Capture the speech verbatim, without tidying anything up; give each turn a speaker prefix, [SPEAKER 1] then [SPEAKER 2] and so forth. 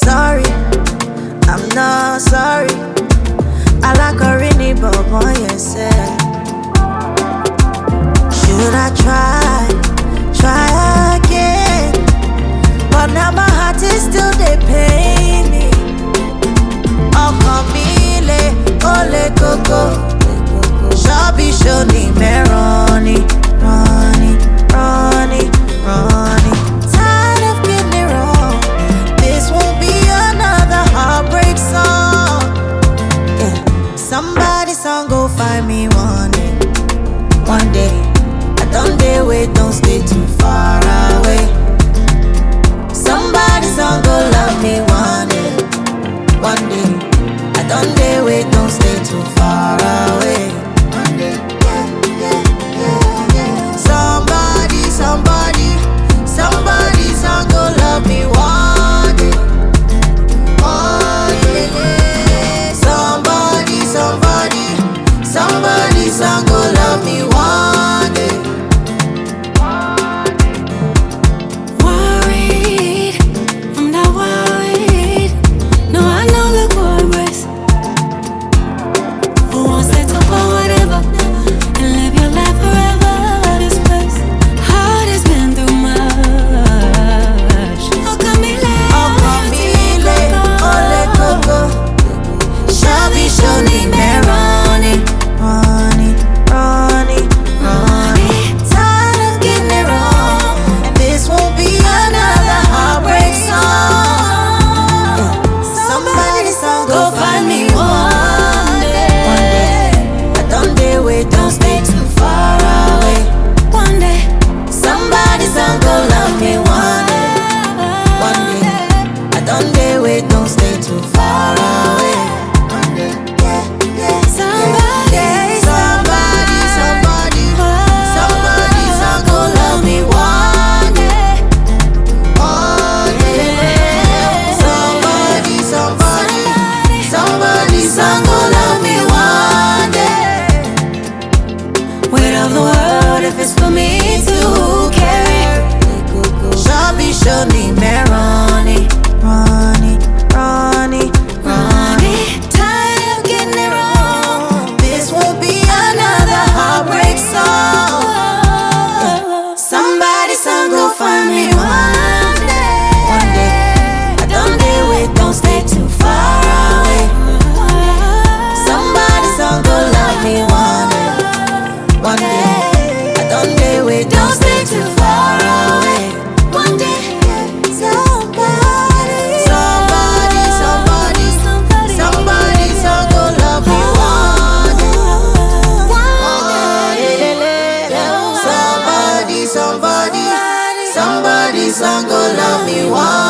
[SPEAKER 1] sorry, I'm not sorry. I like a rainy boy, yes, eh. Should I try, try again? But now my heart is still they pain me. Oh, Camille, ole coco. Shabby shoni me Ronnie, Ronnie, Ronnie, Ronnie. Tired of getting it wrong. This won't be another heartbreak song. Yeah. Somebody song go find me one day, one day. I don't dare wait, don't stay too far away. Somebody song go love me one day, one day. I don't dare wait, don't stay too far away. Somebody, somebody, song go love me one day, one day. Somebody, somebody, somebody, song go love me one day.
[SPEAKER 2] Worried, I'm not worried. No, I know the progress. Who wants to talk about whatever and live your life forever?
[SPEAKER 1] Shoni me Ronnie, Ronnie, Ronnie, Ronnie. Tired of getting it wrong, and this won't be another heartbreak song. Yeah. Somebody song go find me one day, one day. I don't dare wait, don't stay too far away.
[SPEAKER 2] One day,
[SPEAKER 1] somebody song go love me one day, one day. I don't dare wait, don't stay too far away.
[SPEAKER 2] if it's for me to carry.
[SPEAKER 1] Shabby shoni me Ronnie, Ronnie, Ronnie, Ronnie.
[SPEAKER 2] Tired of getting it wrong.
[SPEAKER 1] This will be another heartbreak song. Yeah. Somebody song go find me one day, one day. I don't dare wait, don't stay too far away. Somebody song go love me one day, one day. Don't stay too far away.
[SPEAKER 2] One day,
[SPEAKER 1] somebody, somebody, somebody, somebody, somebody, song go love me one day. One day, somebody, somebody, somebody, song go love me one.